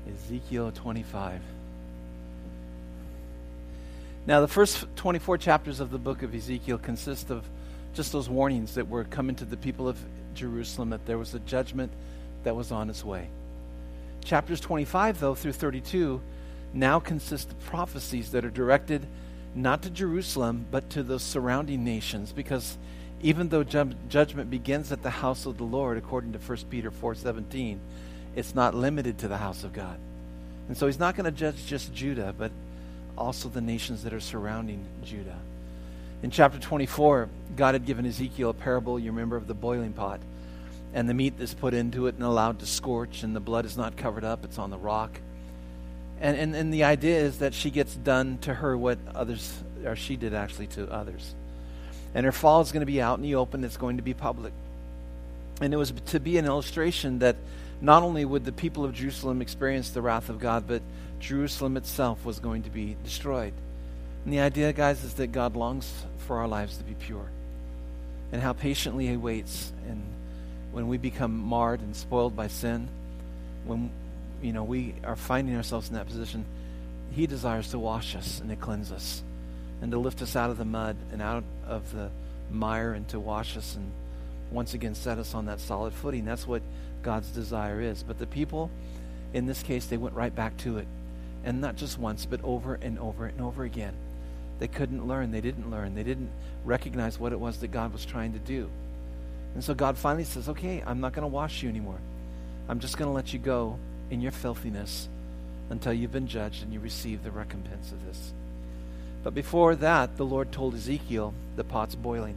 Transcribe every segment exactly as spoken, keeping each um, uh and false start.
Ezekiel twenty-five. Now, the first twenty-four chapters of the book of Ezekiel consist of just those warnings that were coming to the people of Jerusalem, that there was a judgment that was on its way. Chapters twenty-five, though, through thirty-two, now consist of prophecies that are directed not to Jerusalem, but to the surrounding nations, because even though ju- judgment begins at the house of the Lord, according to First Peter four seventeen, it's not limited to the house of God. And so he's not going to judge just Judah, but also the nations that are surrounding Judah. In chapter twenty-four, God had given Ezekiel a parable, you remember, of the boiling pot. And the meat is put into it and allowed to scorch, and the blood is not covered up, it's on the rock. And, and, and the idea is that she gets done to her what others, or she did actually to others. And her fall is going to be out in the open, it's going to be public. And it was to be an illustration that not only would the people of Jerusalem experience the wrath of God, but Jerusalem itself was going to be destroyed. And the idea, guys, is that God longs for our lives to be pure. And how patiently he waits. And when we become marred and spoiled by sin, when you know we are finding ourselves in that position, he desires to wash us and to cleanse us and to lift us out of the mud and out of the mire and to wash us and once again set us on that solid footing. That's what God's desire is. But the people, in this case, they went right back to it. And not just once, but over and over and over again. They couldn't learn. They didn't learn. They didn't recognize what it was that God was trying to do. And so God finally says, okay, I'm not going to wash you anymore. I'm just going to let you go in your filthiness until you've been judged and you receive the recompense of this. But before that, the Lord told Ezekiel, the pot's boiling.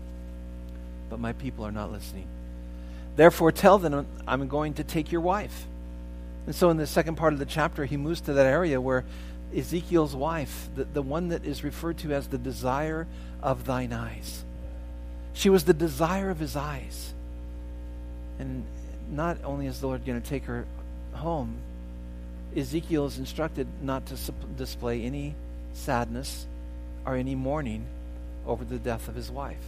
But my people are not listening. Therefore, tell them I'm going to take your wife. And so in the second part of the chapter, he moves to that area where Ezekiel's wife, the, the one that is referred to as the desire of thine eyes. She was the desire of his eyes. And not only is the Lord going to take her home, Ezekiel is instructed not to su- display any sadness or any mourning over the death of his wife.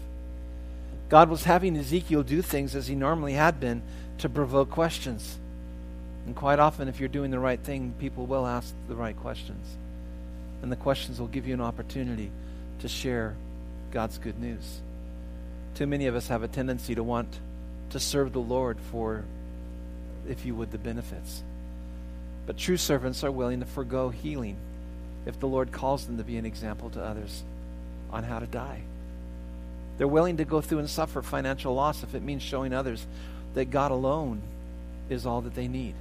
God was having Ezekiel do things as he normally had been to provoke questions. And quite often, if you're doing the right thing, people will ask the right questions. And the questions will give you an opportunity to share God's good news. Too many of us have a tendency to want to serve the Lord for, if you would, the benefits. But true servants are willing to forego healing if the Lord calls them to be an example to others on how to die. They're willing to go through and suffer financial loss if it means showing others that God alone is all that they need.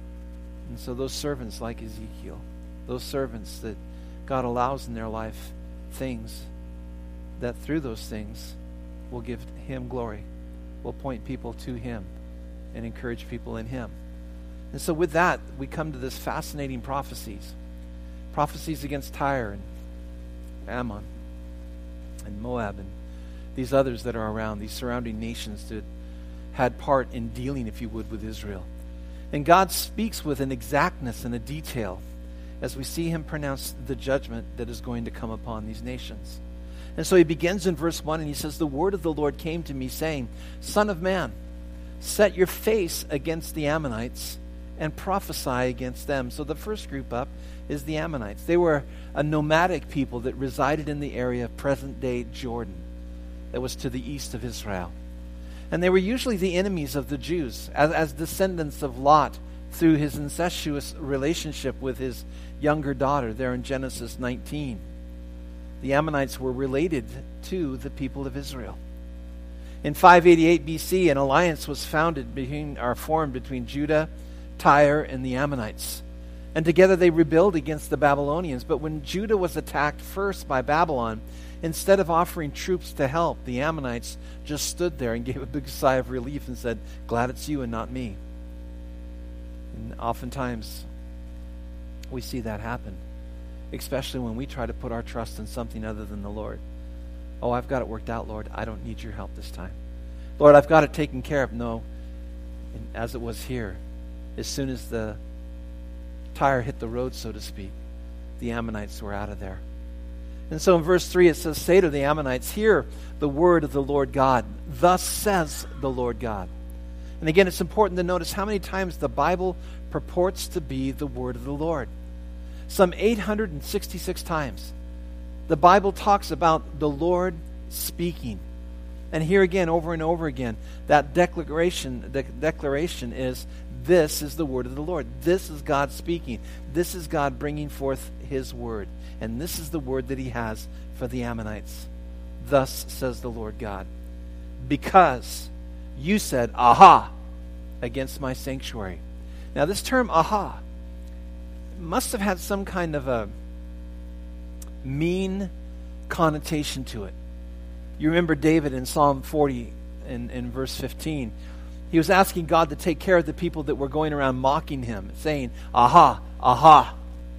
And so those servants like Ezekiel, those servants that God allows in their life things that through those things will give him glory, will point people to him and encourage people in him. And so with that, we come to this fascinating prophecies. Prophecies against Tyre and Ammon and Moab and these others that are around, these surrounding nations that had part in dealing, if you would, with Israel. And God speaks with an exactness and a detail as we see him pronounce the judgment that is going to come upon these nations. And so he begins in verse one and he says, the word of the Lord came to me saying, Son of man, set your face against the Ammonites and prophesy against them. So the first group up is the Ammonites. They were a nomadic people that resided in the area of present-day Jordan that was to the east of Israel. And they were usually the enemies of the Jews, as, as descendants of Lot through his incestuous relationship with his younger daughter there in Genesis nineteen. The Ammonites were related to the people of Israel. In five eighty-eight B C, an alliance was founded between, or formed between Judah, Tyre, and the Ammonites. And together they rebelled against the Babylonians. But when Judah was attacked first by Babylon, instead of offering troops to help, the Ammonites just stood there and gave a big sigh of relief and said, glad it's you and not me. And oftentimes we see that happen, especially when we try to put our trust in something other than the Lord. Oh, I've got it worked out, Lord. I don't need your help this time. Lord, I've got it taken care of. No. And as it was here, as soon as the tire hit the road, so to speak, the Ammonites were out of there. And so in verse three it says, say to the Ammonites, hear the word of the Lord God. Thus says the Lord God. And again, it's important to notice how many times the Bible purports to be the word of the Lord. Some eight hundred sixty-six times. The Bible talks about the Lord speaking. And here again, over and over again, that declaration, the declaration is, this is the word of the Lord. This is God speaking. This is God bringing forth his word. And this is the word that he has for the Ammonites. Thus says the Lord God, because you said, aha, against my sanctuary. Now this term, aha, must have had some kind of a mean connotation to it. You remember David in Psalm forty, in, in verse fifteen. He was asking God to take care of the people that were going around mocking him, saying, aha, aha.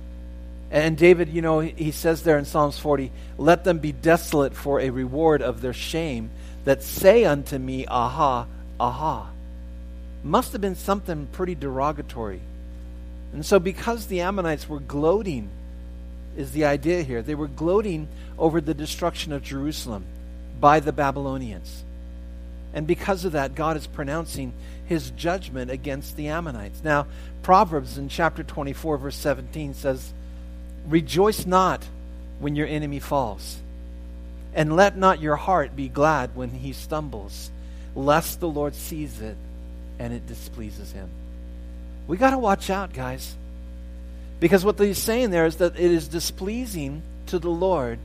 And David, you know, he says there in Psalms forty, let them be desolate for a reward of their shame that say unto me, aha, aha. Must have been something pretty derogatory. And so because the Ammonites were gloating, is the idea here. They were gloating over the destruction of Jerusalem by the Babylonians. And because of that, God is pronouncing his judgment against the Ammonites. Now, Proverbs in chapter twenty-four, verse seventeen says, rejoice not when your enemy falls, and let not your heart be glad when he stumbles, lest the Lord sees it and it displeases him. We got to watch out, guys. Because what he's saying there is that it is displeasing to the Lord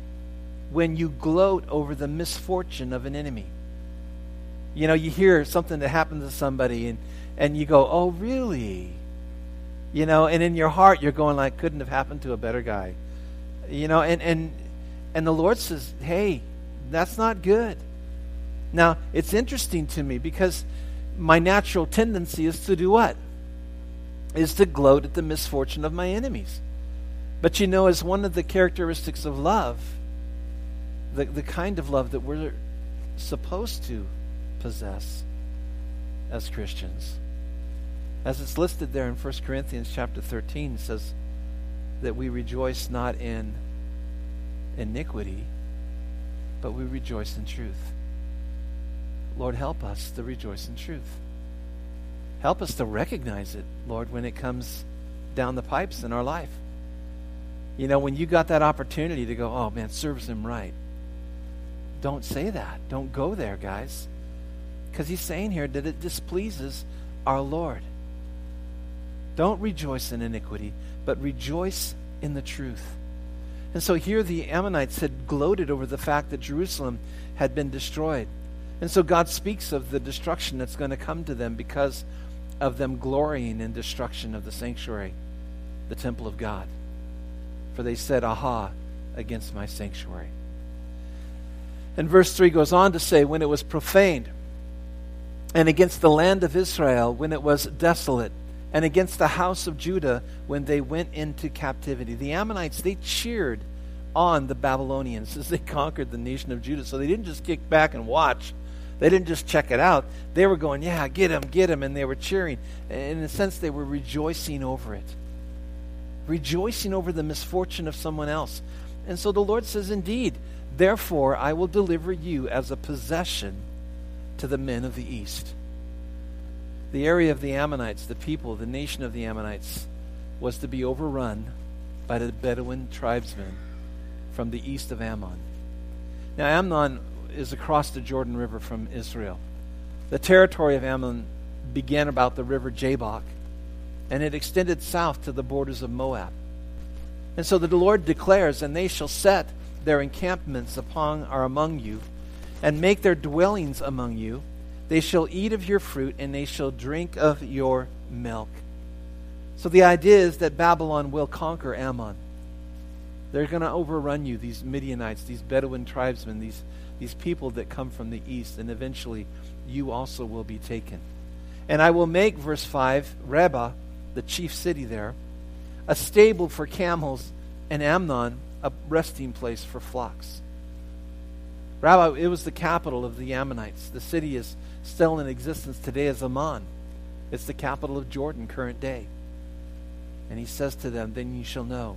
when you gloat over the misfortune of an enemy. You know, you hear something that happened to somebody and, and you go, oh, really? You know, and in your heart you're going like, couldn't have happened to a better guy. You know, and, and, and the Lord says, hey, that's not good. Now, it's interesting to me because my natural tendency is to do what? Is to gloat at the misfortune of my enemies. But you know, as one of the characteristics of love, the, the kind of love that we're supposed to possess as Christians, as it's listed there in First Corinthians chapter thirteen, it says that we rejoice not in iniquity, but we rejoice in truth. Lord, help us to rejoice in truth. Help us to recognize it, Lord, when it comes down the pipes in our life. You know, when you got that opportunity to go, oh man, serves him right. Don't say that. Don't go there, guys. Because he's saying here that it displeases our Lord. Don't rejoice in iniquity, but rejoice in the truth. And so here the Ammonites had gloated over the fact that Jerusalem had been destroyed. And so God speaks of the destruction that's going to come to them because of them glorying in destruction of the sanctuary, the temple of God. For they said, aha, against my sanctuary. And verse three goes on to say, when it was profaned, and against the land of Israel when it was desolate, and against the house of Judah when they went into captivity. The Ammonites, they cheered on the Babylonians as they conquered the nation of Judah. So they didn't just kick back and watch. They didn't just check it out. They were going, yeah, get him, get him, and they were cheering. In a sense, they were rejoicing over it. Rejoicing over the misfortune of someone else. And so the Lord says, indeed, therefore I will deliver you as a possession to the men of the east. The area of the Ammonites, the people, the nation of the Ammonites, was to be overrun by the Bedouin tribesmen from the east of Ammon. Now, Ammon is across the Jordan River from Israel. The territory of Ammon began about the river Jabbok, and it extended south to the borders of Moab. And so the Lord declares, and they shall set their encampments upon or among you, and make their dwellings among you. They shall eat of your fruit, and they shall drink of your milk. So the idea is that Babylon will conquer Ammon. They're going to overrun you, these Midianites, these Bedouin tribesmen, these, these people that come from the east, and eventually you also will be taken. And I will make, verse five, Rabbah, the chief city there, a stable for camels, and Ammon, a resting place for flocks. Rabbah, it was the capital of the Ammonites. The city is still in existence today as Ammon. It's the capital of Jordan, current day. And he says to them, then you shall know.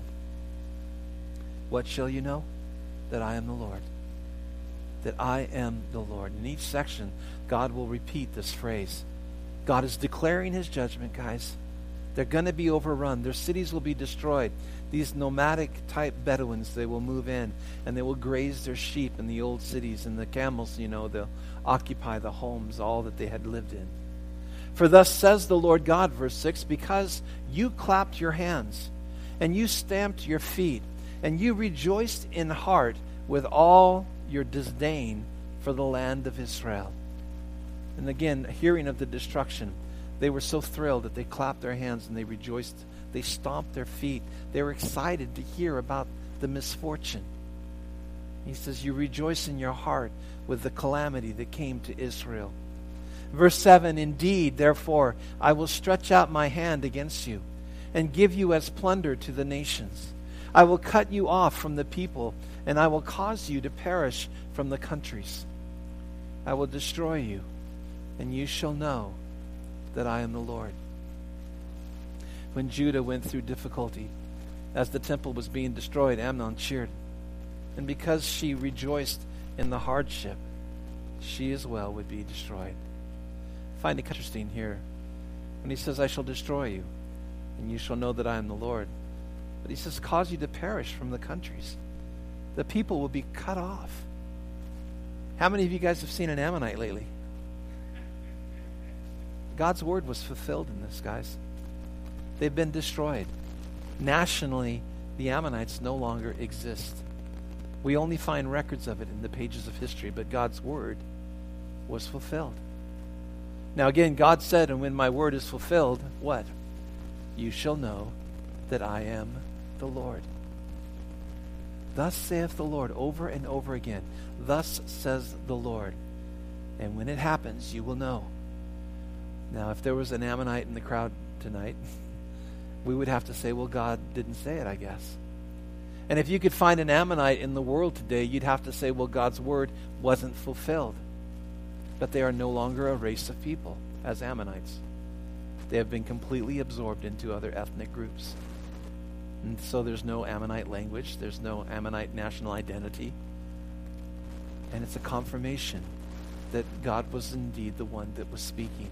What shall you know? That I am the Lord. That I am the Lord. In each section, God will repeat this phrase, God is declaring his judgment, guys. They're going to be overrun. Their cities will be destroyed. These nomadic type Bedouins, they will move in and they will graze their sheep in the old cities, and the camels, you know, they'll occupy the homes, all that they had lived in. For thus says the Lord God, verse six, because you clapped your hands and you stamped your feet and you rejoiced in heart with all your disdain for the land of Israel. And again, hearing of the destruction, they were so thrilled that they clapped their hands and they rejoiced. They stomped their feet. They were excited to hear about the misfortune. He says, you rejoice in your heart with the calamity that came to Israel. Verse seven, indeed, therefore, I will stretch out my hand against you and give you as plunder to the nations. I will cut you off from the people, and I will cause you to perish from the countries. I will destroy you, and you shall know that I am the Lord. When Judah went through difficulty, as the temple was being destroyed, Amnon cheered. And because she rejoiced in the hardship, she as well would be destroyed. I find it interesting here when he says, I shall destroy you, and you shall know that I am the Lord. But he says, cause you to perish from the countries. The people will be cut off. How many of you guys have seen an Ammonite lately? God's word was fulfilled in this, guys. They've been destroyed. Nationally, the Ammonites no longer exist. We only find records of it in the pages of history, but God's word was fulfilled. Now again, God said, and when my word is fulfilled, what? You shall know that I am the Lord. Thus saith the Lord, over and over again. Thus says the Lord. And when it happens, you will know. Now, if there was an Ammonite in the crowd tonight, we would have to say, well, God didn't say it, I guess. And if you could find an Ammonite in the world today, you'd have to say, well, God's word wasn't fulfilled. But they are no longer a race of people as Ammonites. They have been completely absorbed into other ethnic groups. And so there's no Ammonite language. There's no Ammonite national identity. And it's a confirmation that God was indeed the one that was speaking.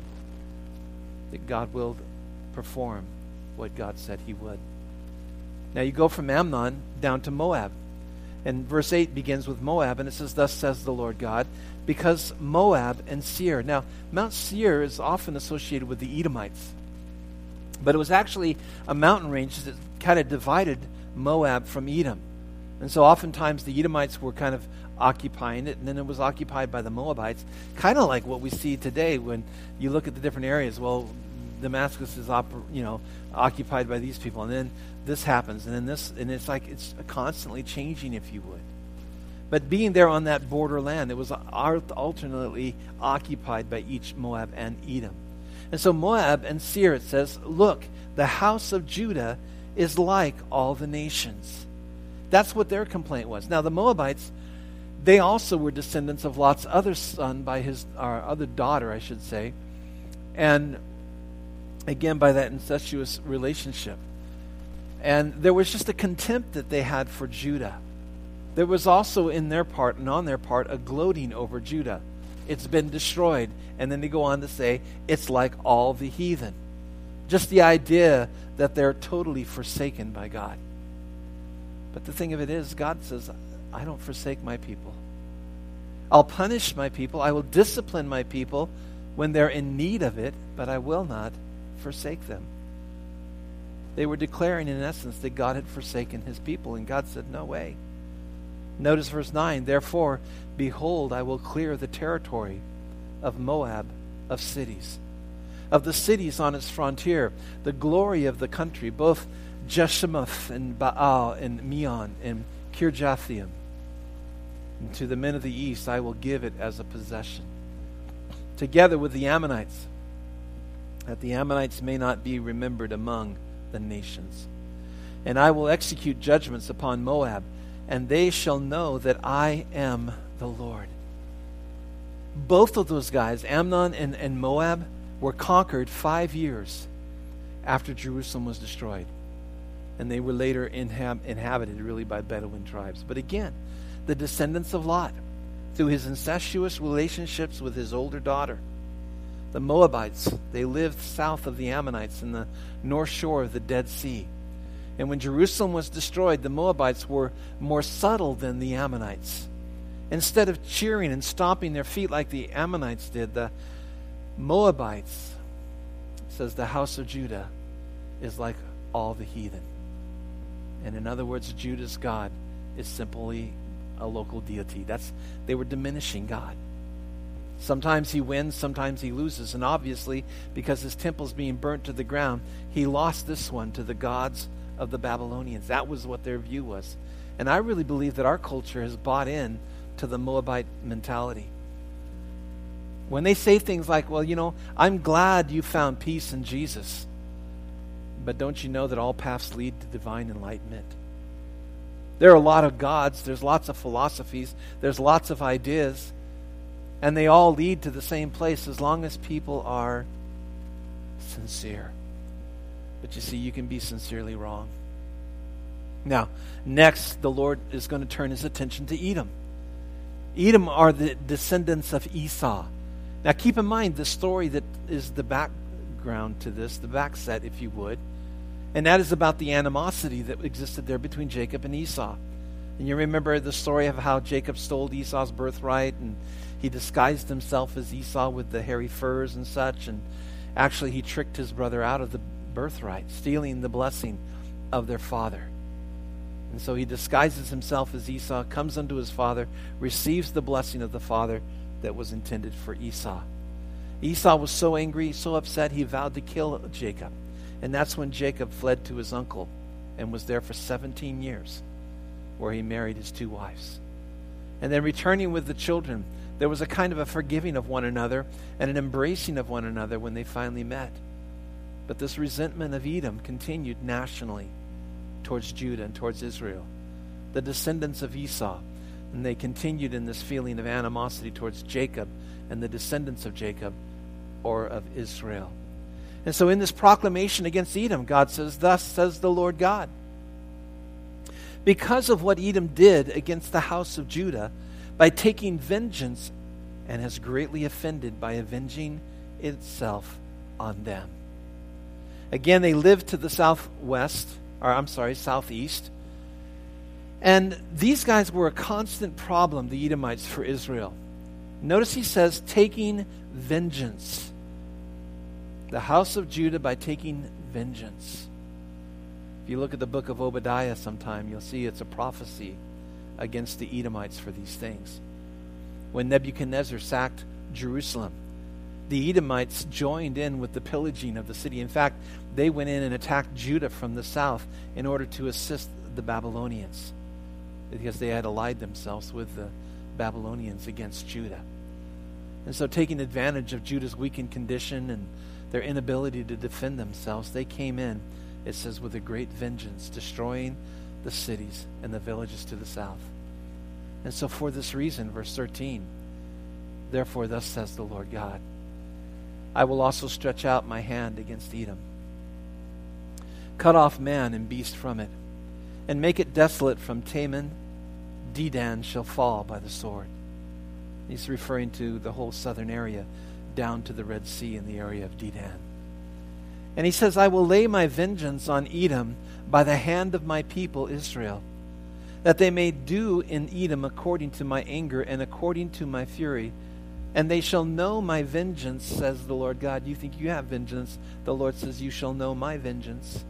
That God will perform what God said he would. Now you go from Ammon down to Moab. And verse eight begins with Moab, and it says, thus says the Lord God, because Moab and Seir. Now, Mount Seir is often associated with the Edomites. But it was actually a mountain range that kind of divided Moab from Edom. And so oftentimes the Edomites were kind of occupying it, and then it was occupied by the Moabites, kind of like what we see today when you look at the different areas. Well, Damascus is op- you know occupied by these people, and then this happens, and then this, and it's like it's constantly changing, if you would. But being there on that borderland, it was alternately occupied by each Moab and Edom. And so Moab and Seir, it says, look, the house of Judah is like all the nations. That's what their complaint was. Now the Moabites, they also were descendants of Lot's other son by his, or other daughter, I should say. And again, by that incestuous relationship. And there was just a contempt that they had for Judah. There was also in their part and on their part a gloating over Judah. It's been destroyed. And then they go on to say, it's like all the heathen. Just the idea that they're totally forsaken by God. But the thing of it is, God says, I don't forsake my people. I'll punish my people. I will discipline my people when they're in need of it, but I will not forsake them. They were declaring in essence that God had forsaken his people, and God said, no way. Notice verse nine, therefore, behold, I will clear the territory of Moab of cities, of the cities on its frontier, the glory of the country, both Jeshemoth and Baal and Meon and Kirjathaim. And to the men of the east I will give it as a possession, together with the Ammonites, that the Ammonites may not be remembered among the nations. And I will execute judgments upon Moab, and they shall know that I am the Lord. Both of those guys, Amnon and, and Moab, were conquered five years after Jerusalem was destroyed. And they were later inhab- inhabited really by Bedouin tribes. But again, the descendants of Lot, through his incestuous relationships with his older daughter, The Moabites, they lived south of the Ammonites in the north shore of the Dead Sea. And when Jerusalem was destroyed, the Moabites were more subtle than the Ammonites. Instead of cheering and stomping their feet like the Ammonites did, the Moabites, says the house of Judah, is like all the heathen. And in other words, Judah's God is simply a local deity. That's they were diminishing God. Sometimes he wins, sometimes he loses. And obviously, because his temple's being burnt to the ground, he lost this one to the gods of the Babylonians. That was what their view was. And I really believe that our culture has bought in to the Moabite mentality. When they say things like, well, you know, I'm glad you found peace in Jesus, but don't you know that all paths lead to divine enlightenment? There are a lot of gods, there's lots of philosophies, there's lots of ideas, and they all lead to the same place as long as people are sincere. But you see, you can be sincerely wrong. Now, next, the Lord is going to turn his attention to Edom. Edom are the descendants of Esau. Now, keep in mind the story that is the background to this, the back set, if you would. And that is about the animosity that existed there between Jacob and Esau. And you remember the story of how Jacob stole Esau's birthright, and he disguised himself as Esau with the hairy furs and such, and actually he tricked his brother out of the birthright, stealing the blessing of their father. And so he disguises himself as Esau, comes unto his father, receives the blessing of the father that was intended for Esau. Esau was so angry, so upset, he vowed to kill Jacob. And that's when Jacob fled to his uncle and was there for seventeen years, where he married his two wives. And then returning with the children, there was a kind of a forgiving of one another and an embracing of one another when they finally met. But this resentment of Edom continued nationally towards Judah and towards Israel, the descendants of Esau. And they continued in this feeling of animosity towards Jacob and the descendants of Jacob, or of Israel. And so in this proclamation against Edom, God says, thus says the Lord God. Because of what Edom did against the house of Judah, by taking vengeance, and has greatly offended by avenging itself on them. Again, they lived to the southwest, or I'm sorry, southeast. And these guys were a constant problem, the Edomites, for Israel. Notice he says, taking vengeance. The house of Judah by taking vengeance. If you look at the book of Obadiah sometime, you'll see it's a prophecy against the Edomites for these things. When Nebuchadnezzar sacked Jerusalem, the Edomites joined in with the pillaging of the city. In fact, they went in and attacked Judah from the south in order to assist the Babylonians, because they had allied themselves with the Babylonians against Judah. And so, taking advantage of Judah's weakened condition and their inability to defend themselves, they came in, it says, with a great vengeance, destroying the cities and the villages to the south. And so for this reason, verse thirteen, therefore thus says the Lord God, I will also stretch out my hand against Edom, cut off man and beast from it, and make it desolate from Teman. Dedan shall fall by the sword. He's referring to the whole southern area down to the Red Sea in the area of Dedan. And he says, I will lay my vengeance on Edom by the hand of my people Israel, that they may do in Edom according to my anger and according to my fury. And they shall know my vengeance, says the Lord God. You think you have vengeance. The Lord says, you shall know my vengeance.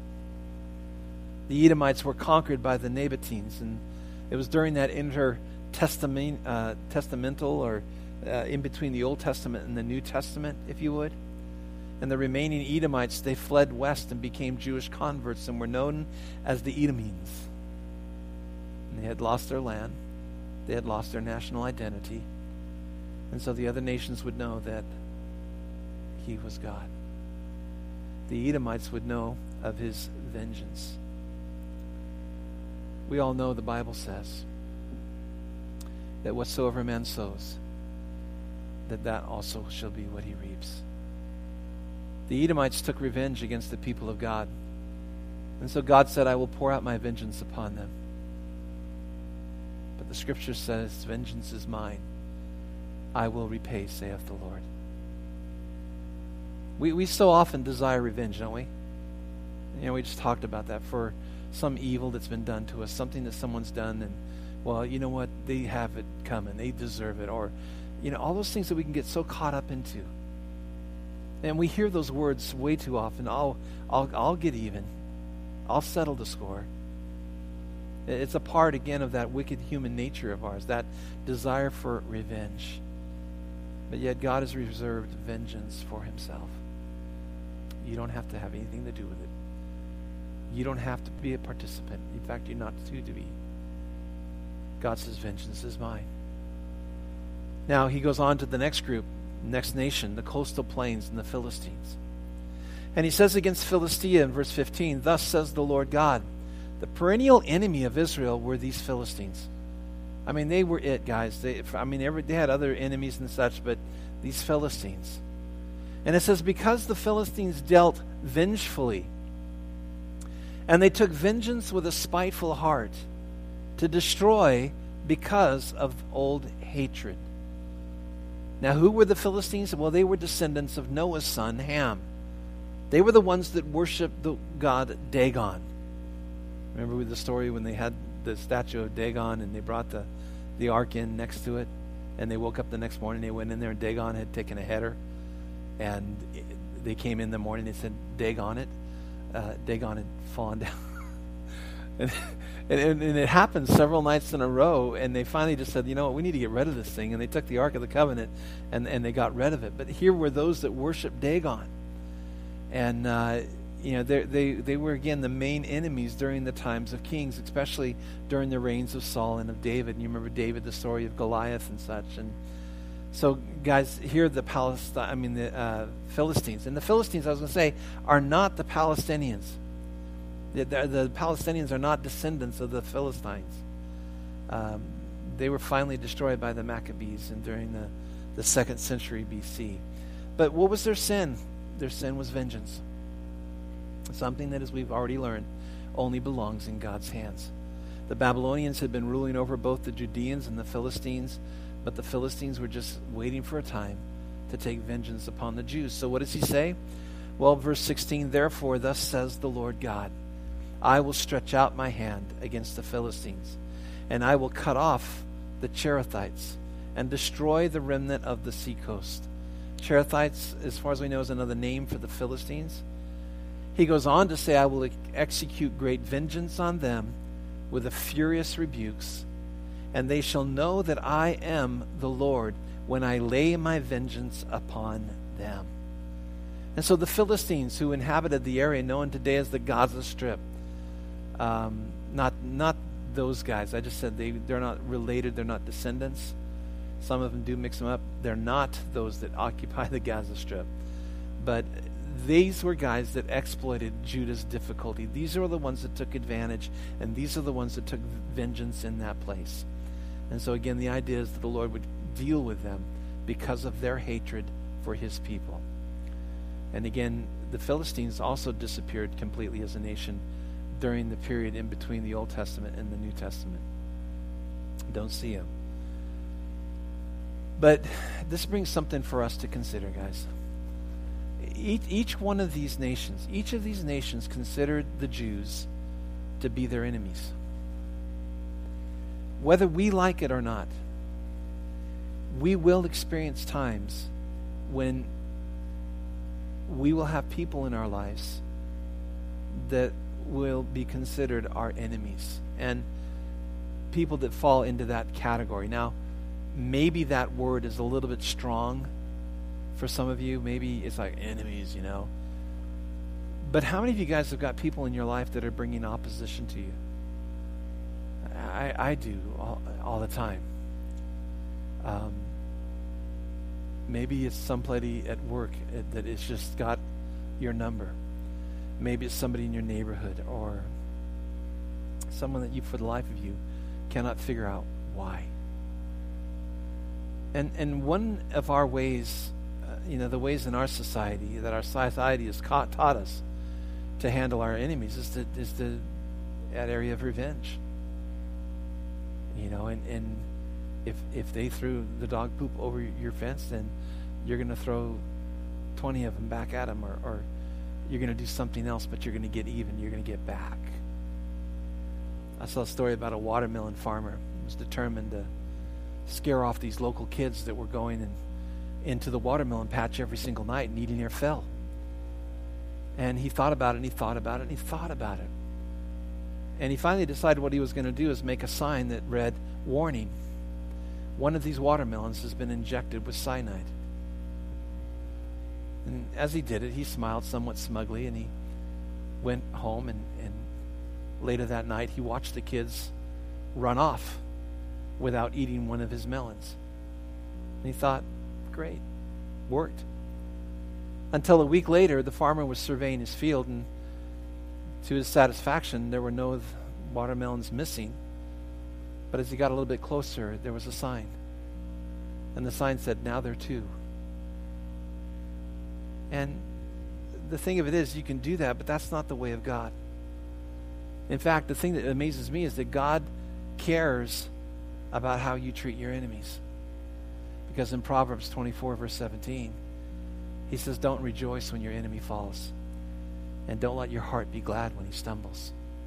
The Edomites were conquered by the Nabateans, and it was during that intertestament, uh, testamental, or uh, in between the Old Testament and the New Testament, if you would. And the remaining Edomites, they fled west and became Jewish converts and were known as the Edomites. And they had lost their land. They had lost their national identity. And so the other nations would know that he was God. The Edomites would know of his vengeance. We all know the Bible says that whatsoever man sows, that that also shall be what he reaps. The Edomites took revenge against the people of God. And so God said, I will pour out my vengeance upon them. But the scripture says, vengeance is mine. I will repay, saith the Lord. We we so often desire revenge, don't we? You know, we just talked about that for some evil that's been done to us, something that someone's done, and, well, you know what? They have it coming. They deserve it. Or, you know, all those things that we can get so caught up into. And we hear those words way too often. I'll, I'll, I'll get even. I'll settle the score. It's a part, again, of that wicked human nature of ours, that desire for revenge. But yet God has reserved vengeance for himself. You don't have to have anything to do with it. You don't have to be a participant. In fact, you're not to, to be. God says, vengeance is mine. Now, he goes on to the next group, next nation, the coastal plains and the Philistines. And he says against Philistia in verse fifteen, thus says the Lord God, the perennial enemy of Israel were these Philistines. I mean, they were it, guys. They, I mean, every, they had other enemies and such, but these Philistines. And it says, because the Philistines dealt vengefully, and they took vengeance with a spiteful heart to destroy because of old hatred. Now, who were the Philistines? Well, they were descendants of Noah's son, Ham. They were the ones that worshiped the god Dagon. Remember the story when they had the statue of Dagon and they brought the, the ark in next to it? And they woke up the next morning, they went in there, and Dagon had taken a header. And it, they came in the morning, they said, Dagon it. Uh, Dagon had fallen down. and, and, and it happened several nights in a row, and they finally just said, you know what, we need to get rid of this thing. And they took the Ark of the Covenant, and, and they got rid of it. But here were those that worshiped Dagon. And, uh, you know, they, they, they were, again, the main enemies during the times of kings, especially during the reigns of Saul and of David. And you remember David, the story of Goliath and such. And so, guys, here are the Palestine, I mean the uh, Philistines. And the Philistines, I was going to say, are not the Palestinians. The, the, the Palestinians are not descendants of the Philistines. Um, they were finally destroyed by the Maccabees and during the, the second century B C. But what was their sin? Their sin was vengeance. Something that, as we've already learned, only belongs in God's hands. The Babylonians had been ruling over both the Judeans and the Philistines, but the Philistines were just waiting for a time to take vengeance upon the Jews. So what does he say? Well, verse sixteen, therefore, thus says the Lord God, I will stretch out my hand against the Philistines, and I will cut off the Cherethites and destroy the remnant of the seacoast. Cherethites, as far as we know, is another name for the Philistines. He goes on to say, I will execute great vengeance on them with a furious rebukes, and they shall know that I am the Lord when I lay my vengeance upon them. And so the Philistines who inhabited the area known today as the Gaza Strip, um, not not those guys. I just said they, they're not related, they're not descendants. Some of them do mix them up. They're not those that occupy the Gaza Strip. But these were guys that exploited Judah's difficulty. These are the ones that took advantage, and these are the ones that took vengeance in that place. And so again, the idea is that the Lord would deal with them because of their hatred for his people. And again, the Philistines also disappeared completely as a nation during the period in between the Old Testament and the New Testament. Don't see them. But this brings something for us to consider, guys. Each, each one of these nations, each of these nations considered the Jews to be their enemies. Whether we like it or not, we will experience times when we will have people in our lives that will be considered our enemies, and people that fall into that category. Now, maybe that word is a little bit strong for some of you. Maybe it's like enemies, you know. But how many of you guys have got people in your life that are bringing opposition to you? I, I do all, all the time. Um, maybe it's somebody at work that has just got your number. Maybe it's somebody in your neighborhood, or someone that you, for the life of you, cannot figure out why. And and one of our ways, uh, you know, the ways in our society, that our society has caught, taught us to handle our enemies is to, is to that area of revenge. You know, and, and if if they threw the dog poop over your fence, then you're going to throw twenty of them back at him, or, or you're going to do something else, but you're going to get even. You're going to get back. I saw a story about a watermelon farmer who was determined to scare off these local kids that were going in, into the watermelon patch every single night and eating their fill. And he thought about it, and he thought about it, and he thought about it. And he finally decided what he was going to do is make a sign that read, "Warning, one of these watermelons has been injected with cyanide." And as he did it, he smiled somewhat smugly, and he went home, and, and later that night, he watched the kids run off without eating one of his melons. And he thought, great, worked. Until a week later, the farmer was surveying his field, and to his satisfaction, there were no watermelons missing. But as he got a little bit closer, there was a sign. And the sign said, "Now there are two." And the thing of it is, you can do that, but that's not the way of God. In fact, the thing that amazes me is that God cares about how you treat your enemies. Because in Proverbs twenty-four, verse seventeen, he says, "Don't rejoice when your enemy falls, and don't let your heart be glad when he stumbles,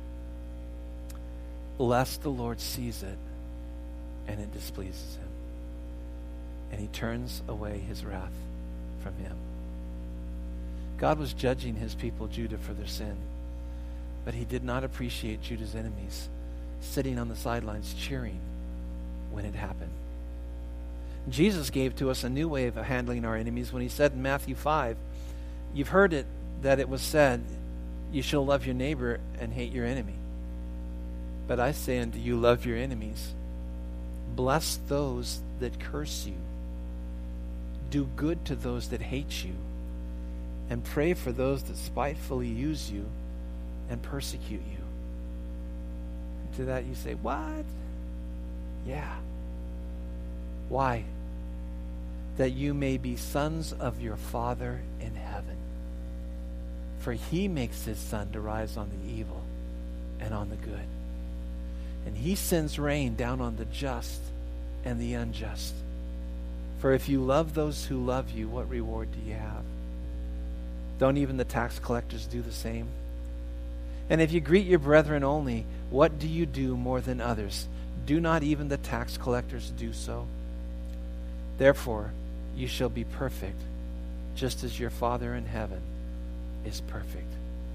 lest the Lord sees it and it displeases him, and he turns away his wrath from him." God was judging his people, Judah, for their sin, but he did not appreciate Judah's enemies sitting on the sidelines cheering when it happened. Jesus gave to us a new way of handling our enemies when he said in Matthew five, "You've heard it that it was said, you shall love your neighbor and hate your enemy. But I say unto you, love your enemies. Bless those that curse you. Do good to those that hate you. And pray for those that spitefully use you and persecute you." To that you say, what? Yeah. Why? That you may be sons of your Father in heaven. For he makes his sun to rise on the evil and on the good. And he sends rain down on the just and the unjust. For if you love those who love you, what reward do you have? Don't even the tax collectors do the same? And if you greet your brethren only, what do you do more than others? Do not even the tax collectors do so? Therefore, you shall be perfect, just as your Father in heaven is perfect.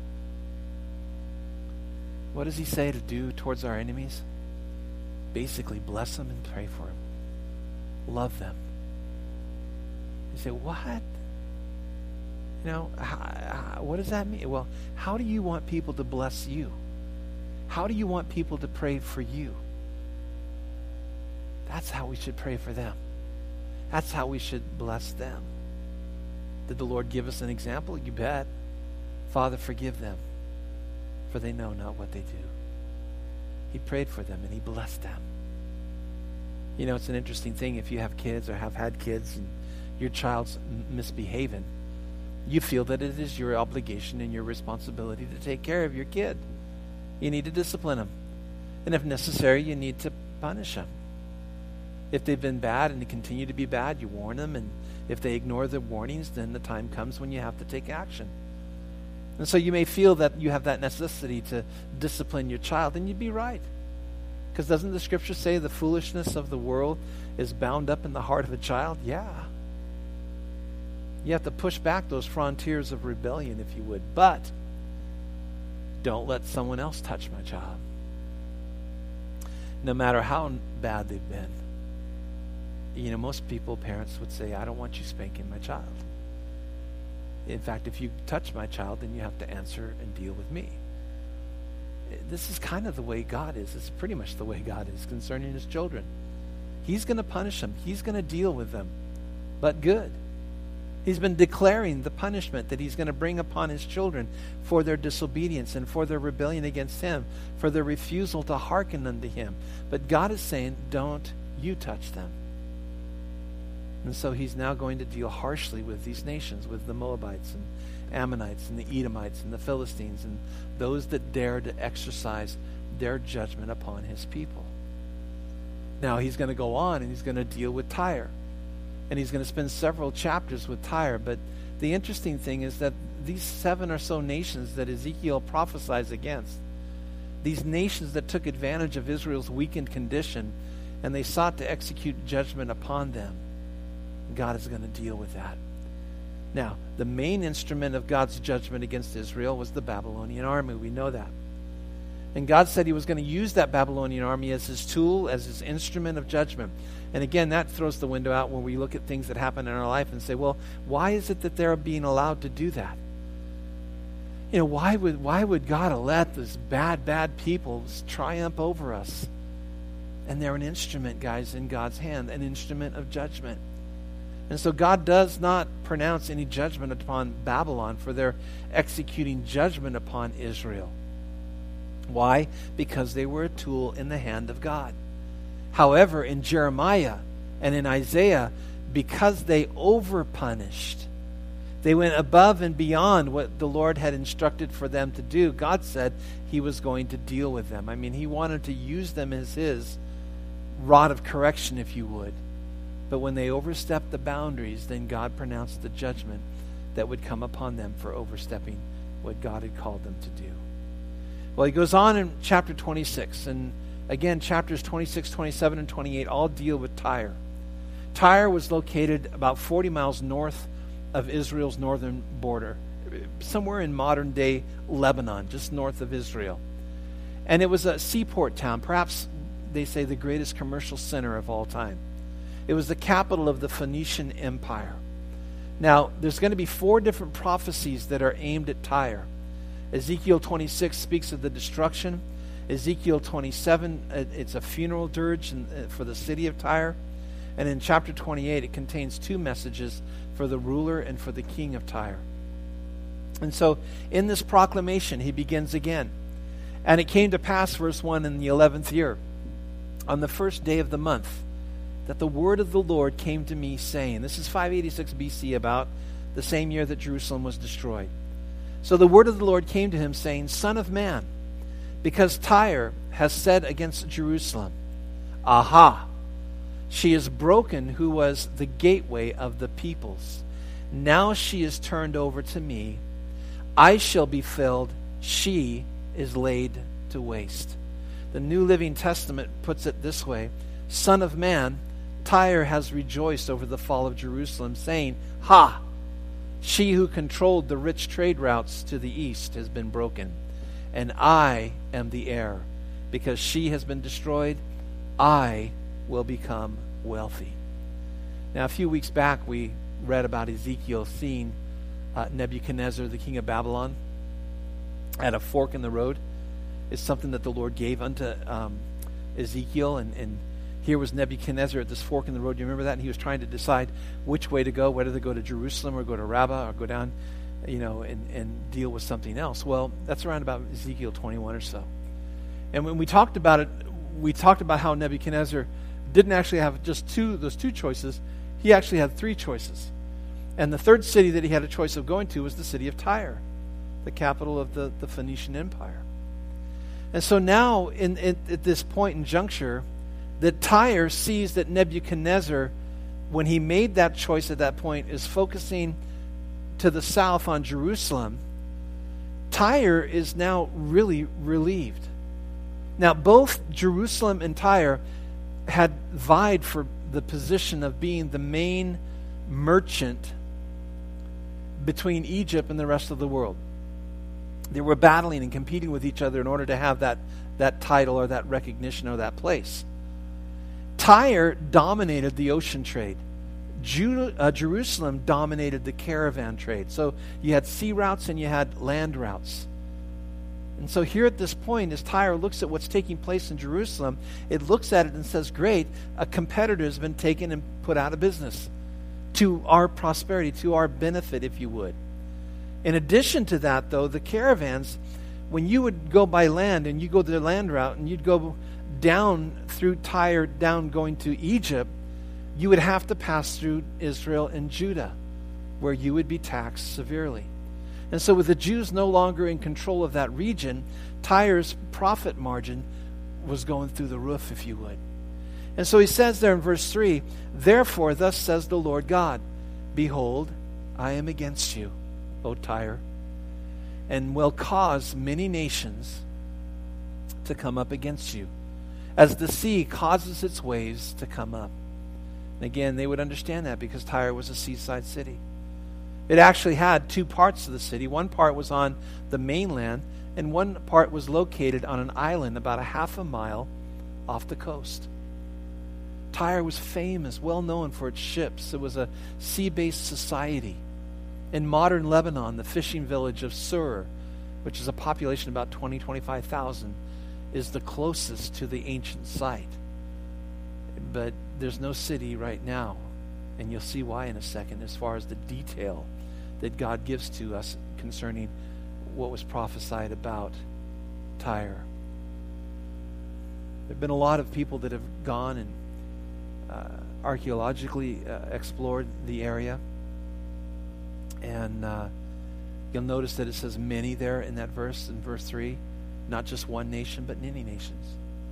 What does he say to do towards our enemies? Basically, bless them and pray for them. Love them. You say, what? You know, how, how, what does that mean? Well, how do you want people to bless you? How do you want people to pray for you? That's how we should pray for them. That's how we should bless them. Did the Lord give us an example? You bet. Father, forgive them, for they know not what they do. He prayed for them and he blessed them. You know, it's an interesting thing if you have kids or have had kids and your child's misbehaving. You feel that it is your obligation and your responsibility to take care of your kid. You need to discipline them. And if necessary, you need to punish them. If they've been bad and they continue to be bad, you warn them. And if they ignore the warnings, then the time comes when you have to take action. And so you may feel that you have that necessity to discipline your child, and you'd be right. Because doesn't the scripture say the foolishness of the world is bound up in the heart of a child? Yeah. You have to push back those frontiers of rebellion, if you would. But don't let someone else touch my child. No matter how bad they've been. You know, most people, parents would say, I don't want you spanking my child. In fact, if you touch my child, then you have to answer and deal with me. This is kind of the way God is. It's pretty much the way God is concerning his children. He's going to punish them. He's going to deal with them. But good. He's been declaring the punishment that he's going to bring upon his children for their disobedience and for their rebellion against him, for their refusal to hearken unto him. But God is saying, don't you touch them. And so he's now going to deal harshly with these nations, with the Moabites and Ammonites and the Edomites and the Philistines and those that dare to exercise their judgment upon his people. Now he's going to go on and he's going to deal with Tyre. And he's going to spend several chapters with Tyre, but the interesting thing is that these seven or so nations that Ezekiel prophesies against, these nations that took advantage of Israel's weakened condition, and they sought to execute judgment upon them, God is going to deal with that. Now, the main instrument of God's judgment against Israel was the Babylonian army. We know that. And God said he was going to use that Babylonian army as his tool, as his instrument of judgment. And again, that throws the window out when we look at things that happen in our life and say, well, why is it that they're being allowed to do that? You know, why would why would God let these bad, bad people triumph over us? And they're an instrument, guys, in God's hand, an instrument of judgment. And so God does not pronounce any judgment upon Babylon for their executing judgment upon Israel. Why? Because they were a tool in the hand of God. However, in Jeremiah and in Isaiah, because they overpunished, they went above and beyond what the Lord had instructed for them to do. God said he was going to deal with them. I mean, he wanted to use them as his rod of correction, if you would. But when they overstepped the boundaries, then God pronounced the judgment that would come upon them for overstepping what God had called them to do. Well, he goes on in chapter twenty-six, and again, chapters twenty-six, twenty-seven, and twenty-eight all deal with Tyre. Tyre was located about forty miles north of Israel's northern border, somewhere in modern-day Lebanon, just north of Israel. And it was a seaport town, perhaps they say the greatest commercial center of all time. It was the capital of the Phoenician Empire. Now, there's going to be four different prophecies that are aimed at Tyre. Ezekiel twenty-six speaks of the destruction. Ezekiel twenty-seven, it's a funeral dirge for the city of Tyre. And in chapter twenty-eight, it contains two messages for the ruler and for the king of Tyre. And so, in this proclamation, he begins again. And it came to pass, verse one, in the eleventh year, on the first day of the month, that the word of the Lord came to me, saying, this is five eighty-six B C, about the same year that Jerusalem was destroyed. So the word of the Lord came to him, saying, Son of man, because Tyre has said against Jerusalem, Aha! She is broken who was the gateway of the peoples. Now she is turned over to me. I shall be filled. She is laid to waste. The New Living Testament puts it this way, Son of man, Tyre has rejoiced over the fall of Jerusalem, saying, Ha! She who controlled the rich trade routes to the east has been broken, and I am the heir. Because she has been destroyed, I will become wealthy. Now, a few weeks back, we read about Ezekiel seeing uh, Nebuchadnezzar, the king of Babylon, at a fork in the road. It's something that the Lord gave unto um, Ezekiel, and, and here was Nebuchadnezzar at this fork in the road. Do you remember that? And he was trying to decide which way to go, whether to go to Jerusalem or go to Rabbah or go down, you know, and, and deal with something else. Well, that's around about Ezekiel twenty-one or so. And when we talked about it, we talked about how Nebuchadnezzar didn't actually have just two, those two choices. He actually had three choices. And the third city that he had a choice of going to was the city of Tyre, the capital of the, the Phoenician Empire. And so now, in, in at this point in juncture, that Tyre sees that Nebuchadnezzar, when he made that choice at that point, is focusing to the south on Jerusalem. Tyre is now really relieved. Now, both Jerusalem and Tyre had vied for the position of being the main merchant between Egypt and the rest of the world. They were battling and competing with each other in order to have that, that title or that recognition or that place. Tyre dominated the ocean trade. Judah, uh, Jerusalem dominated the caravan trade. So you had sea routes and you had land routes. And so here at this point, as Tyre looks at what's taking place in Jerusalem, it looks at it and says, great, a competitor has been taken and put out of business to our prosperity, to our benefit, if you would. In addition to that, though, the caravans, when you would go by land and you go the land route and you'd go down through Tyre, down going to Egypt, you would have to pass through Israel and Judah, where you would be taxed severely. And so with the Jews no longer in control of that region, Tyre's profit margin was going through the roof, if you would. And so he says there in verse three, Therefore, thus says the Lord God, Behold, I am against you, O Tyre, and will cause many nations to come up against you, as the sea causes its waves to come up. And again, they would understand that because Tyre was a seaside city. It actually had two parts of the city. One part was on the mainland, and one part was located on an island about a half a mile off the coast. Tyre was famous, well known for its ships. It was a sea-based society. In modern Lebanon, the fishing village of Sur, which is a population of about twenty, twenty-five thousand, is the closest to the ancient site. But there's no city right now, and you'll see why in a second, as far as the detail that God gives to us concerning what was prophesied about Tyre. There have been a lot of people that have gone and uh, archaeologically uh, explored the area. And uh, you'll notice that it says many there in that verse, in verse three. Not just one nation, but many nations.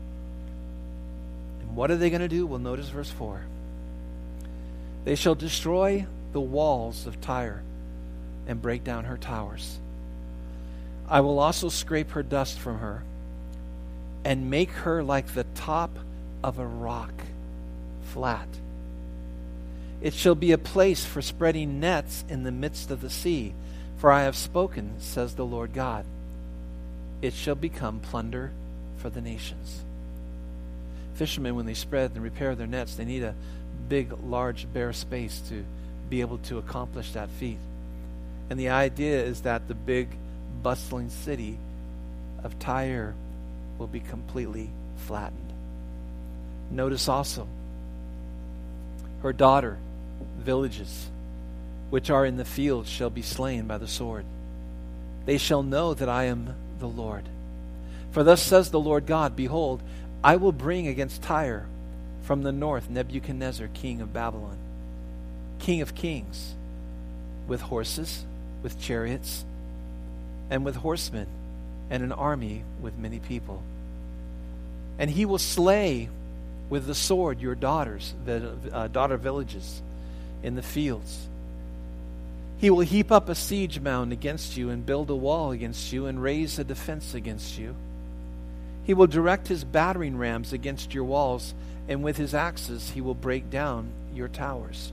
And what are they going to do? Well, notice verse four. They shall destroy the walls of Tyre and break down her towers. I will also scrape her dust from her and make her like the top of a rock, flat. It shall be a place for spreading nets in the midst of the sea, for I have spoken, says the Lord God. It shall become plunder for the nations. Fishermen, when they spread and repair their nets, they need a big, large, bare space to be able to accomplish that feat. And the idea is that the big, bustling city of Tyre will be completely flattened. Notice also, her daughter villages, which are in the fields, shall be slain by the sword. They shall know that I am the Lord. For thus says the Lord God, behold, I will bring against Tyre from the north Nebuchadnezzar, king of Babylon, king of kings, with horses, with chariots, and with horsemen, and an army with many people. And he will slay with the sword your daughters, uh, daughter villages in the fields. He will heap up a siege mound against you and build a wall against you and raise a defense against you. He will direct his battering rams against your walls, and with his axes he will break down your towers.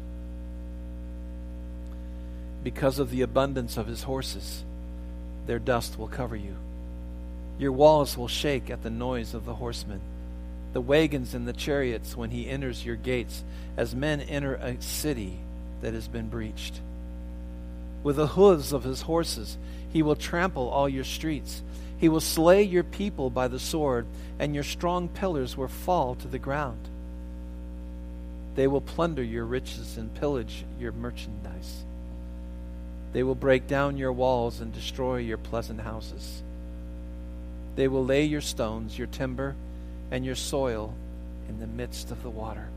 Because of the abundance of his horses, their dust will cover you. Your walls will shake at the noise of the horsemen, the wagons and the chariots when he enters your gates, as men enter a city that has been breached. With the hooves of his horses, he will trample all your streets. He will slay your people by the sword, and your strong pillars will fall to the ground. They will plunder your riches and pillage your merchandise. They will break down your walls and destroy your pleasant houses. They will lay your stones, your timber, and your soil in the midst of the water.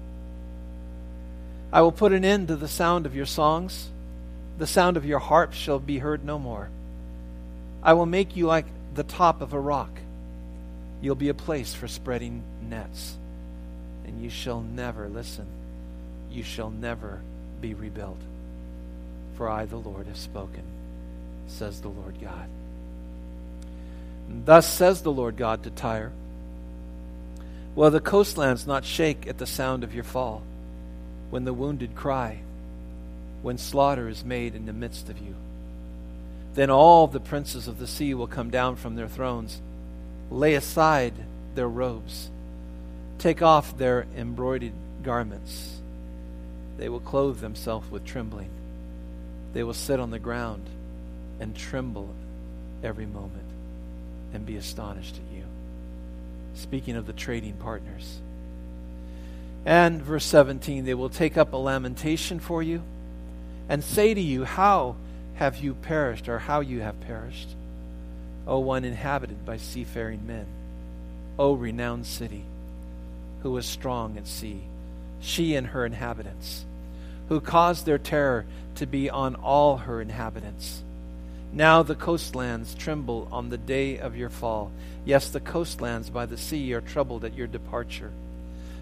I will put an end to the sound of your songs. The sound of your harp shall be heard no more. I will make you like the top of a rock. You'll be a place for spreading nets. And you shall never, listen, you shall never be rebuilt. For I, the Lord, have spoken, says the Lord God. And thus says the Lord God to Tyre, will the coastlands not shake at the sound of your fall, when the wounded cry, when slaughter is made in the midst of you? Then all the princes of the sea will come down from their thrones, lay aside their robes, take off their embroidered garments. They will clothe themselves with trembling. They will sit on the ground and tremble every moment and be astonished at you. Speaking of the trading partners. And verse seventeen, they will take up a lamentation for you and say to you, how have you perished, or how you have perished, O one inhabited by seafaring men, O renowned city, who was strong at sea, she and her inhabitants, who caused their terror to be on all her inhabitants. Now the coastlands tremble on the day of your fall. Yes, the coastlands by the sea are troubled at your departure.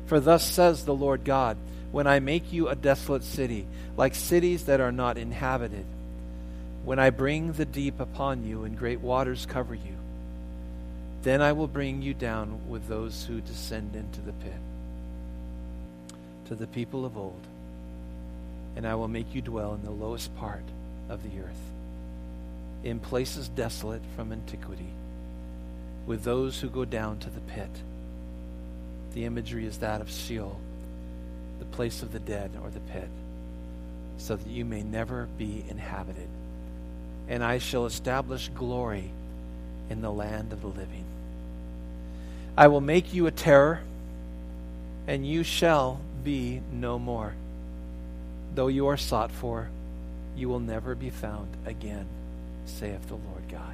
For thus says the Lord God, when I make you a desolate city, like cities that are not inhabited, when I bring the deep upon you and great waters cover you, then I will bring you down with those who descend into the pit, to the people of old, and I will make you dwell in the lowest part of the earth, in places desolate from antiquity, with those who go down to the pit. The imagery is that of Sheol, the place of the dead, or the pit, so that you may never be inhabited. And I shall establish glory in the land of the living. I will make you a terror, and you shall be no more. Though you are sought for, you will never be found again, saith the Lord God.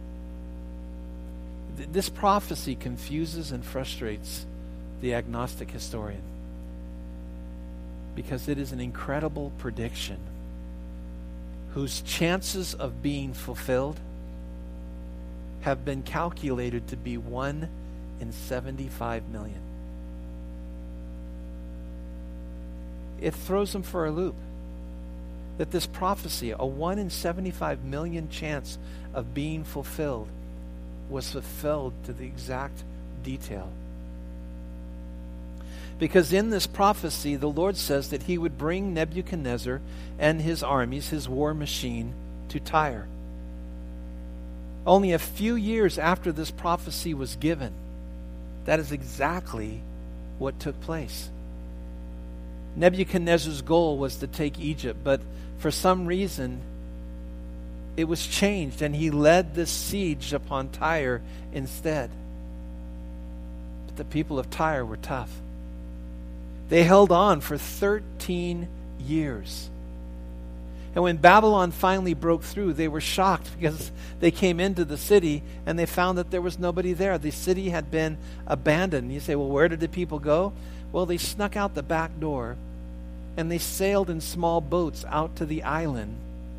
Th- this prophecy confuses and frustrates the agnostic historian, because it is an incredible prediction whose chances of being fulfilled have been calculated to be one in seventy-five million. It throws them for a loop that this prophecy, a one in seventy-five million chance of being fulfilled, was fulfilled to the exact detail. Because in this prophecy, the Lord says that he would bring Nebuchadnezzar and his armies, his war machine, to Tyre. Only a few years after this prophecy was given, that is exactly what took place. Nebuchadnezzar's goal was to take Egypt, but for some reason, it was changed, and he led this siege upon Tyre instead. But the people of Tyre were tough. They held on for thirteen years. And when Babylon finally broke through, they were shocked because they came into the city and they found that there was nobody there. The city had been abandoned. You say, well, where did the people go? Well, they snuck out the back door and they sailed in small boats out to the island,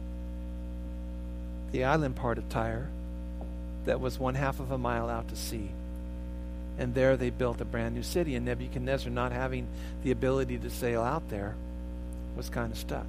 the island part of Tyre, that was one half of a mile out to sea. And there they built a brand new city, and Nebuchadnezzar, not having the ability to sail out there, was kind of stuck.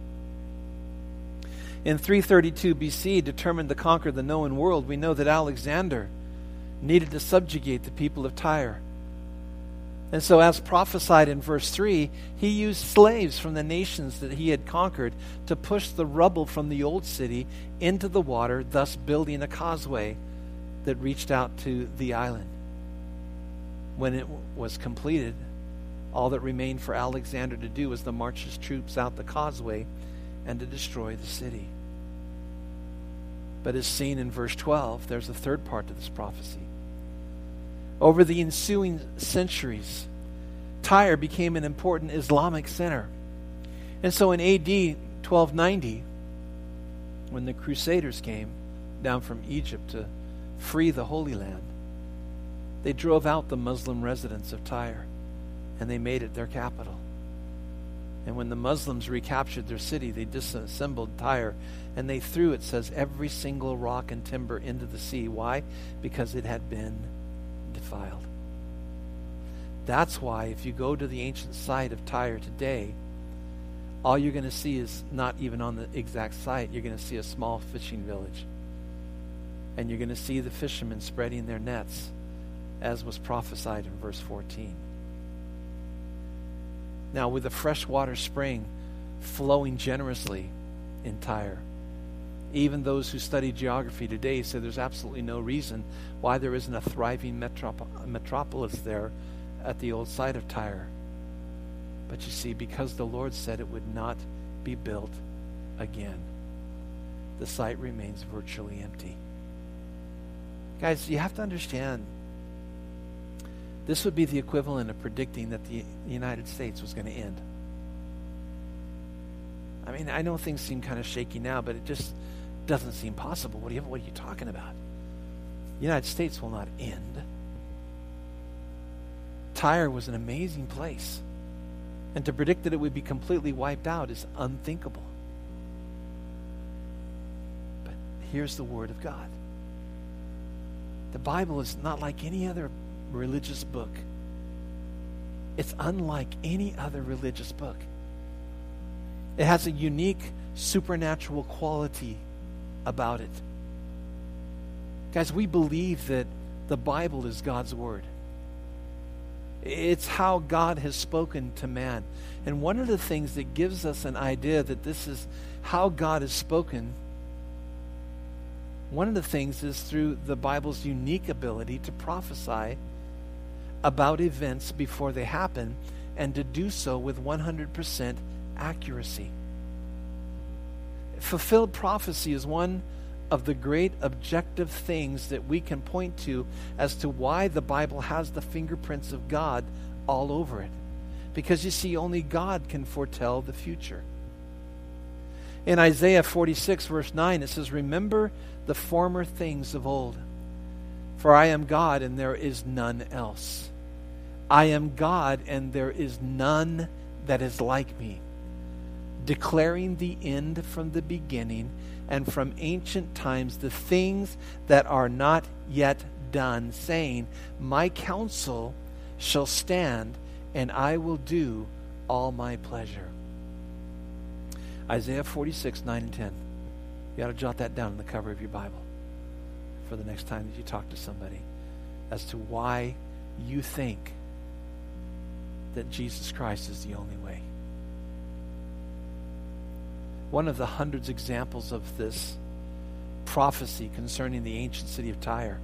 In three thirty-two B C, determined to conquer the known world, we know that Alexander needed to subjugate the people of Tyre. And so, as prophesied in verse three, he used slaves from the nations that he had conquered to push the rubble from the old city into the water, thus building a causeway that reached out to the island. When it was completed, all that remained for Alexander to do was to march his troops out the causeway and to destroy the city. But as seen in verse twelve, there's a third part to this prophecy. Over the ensuing centuries, Tyre became an important Islamic center. And so in A D twelve ninety, when the Crusaders came down from Egypt to free the Holy Land, they drove out the Muslim residents of Tyre, and they made it their capital. And when the Muslims recaptured their city, they disassembled Tyre, and they threw, it says, every single rock and timber into the sea. Why? Because it had been defiled. That's why if you go to the ancient site of Tyre today, all you're going to see is not even on the exact site. You're going to see a small fishing village. And you're going to see the fishermen spreading their nets, as was prophesied in verse fourteen. Now, with a freshwater spring flowing generously in Tyre, even those who study geography today say there's absolutely no reason why there isn't a thriving metrop- metropolis there at the old site of Tyre. But you see, because the Lord said it would not be built again, the site remains virtually empty. Guys, you have to understand, this would be the equivalent of predicting that the United States was going to end. I mean, I know things seem kind of shaky now, but it just doesn't seem possible. What are you, what are you talking about? The United States will not end. Tyre was an amazing place. And to predict that it would be completely wiped out is unthinkable. But here's the Word of God. The Bible is not like any other religious book. It's unlike any other religious book. It has a unique supernatural quality about it. Guys, we believe that the Bible is God's Word. It's how God has spoken to man. And one of the things that gives us an idea that this is how God has spoken, one of the things is through the Bible's unique ability to prophesy about events before they happen, and to do so with one hundred percent accuracy. Fulfilled prophecy is one of the great objective things that we can point to as to why the Bible has the fingerprints of God all over it. Because you see, only God can foretell the future. In Isaiah forty-six, verse nine, it says, "Remember the former things of old. For I am God, and there is none else. I am God, and there is none that is like me, declaring the end from the beginning, and from ancient times the things that are not yet done, saying, My counsel shall stand, and I will do all my pleasure." Isaiah forty-six, nine and ten. You ought to jot that down on the cover of your Bible for the next time that you talk to somebody as to why you think that Jesus Christ is the only way. One of the hundreds examples of this prophecy concerning the ancient city of Tyre,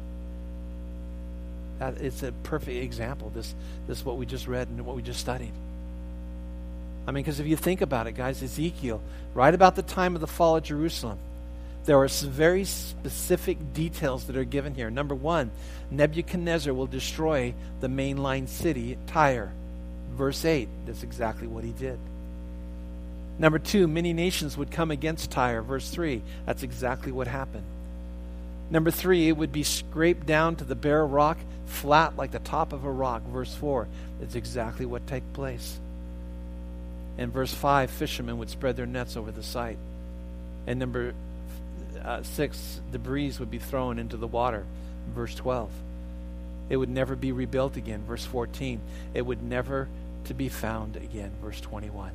that it's a perfect example. This, this is what we just read and what we just studied. I mean, because if you think about it, guys, Ezekiel, right about the time of the fall of Jerusalem, there are some very specific details that are given here. Number one, Nebuchadnezzar will destroy the mainline city, Tyre. Verse eight, that's exactly what he did. Number two, many nations would come against Tyre. Verse three, that's exactly what happened. Number three, it would be scraped down to the bare rock, flat like the top of a rock. Verse four, that's exactly what took place. In verse five, fishermen would spread their nets over the site. And number uh, six, debris would be thrown into the water. Verse twelve, it would never be rebuilt again. Verse fourteen, it would never to be found again. Verse twenty-one.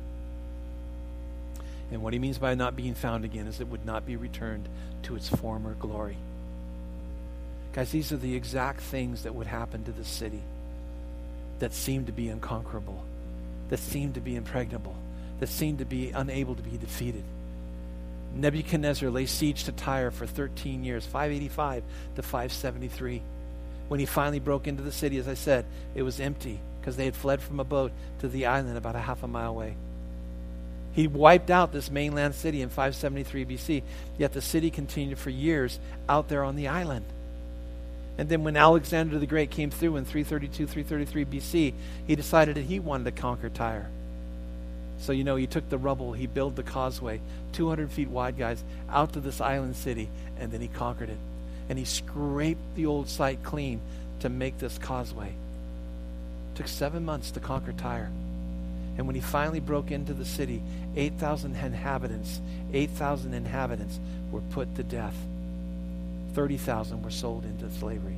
And what he means by not being found again is it would not be returned to its former glory. Guys, these are the exact things that would happen to the city that seemed to be unconquerable, that seemed to be impregnable, that seemed to be unable to be defeated. Nebuchadnezzar lay siege to Tyre for thirteen years, five eighty-five to five seventy-three. When he finally broke into the city, as I said, it was empty because they had fled from a boat to the island about a half a mile away. He wiped out this mainland city in five seventy-three B C, yet the city continued for years out there on the island. And then when Alexander the Great came through in three thirty-two, three thirty-three B C, he decided that he wanted to conquer Tyre. So, you know, he took the rubble, he built the causeway, two hundred feet wide, guys, out to this island city, and then he conquered it. And he scraped the old site clean to make this causeway. It took seven months to conquer Tyre. And when he finally broke into the city, eight thousand inhabitants, eight thousand inhabitants were put to death. thirty thousand were sold into slavery.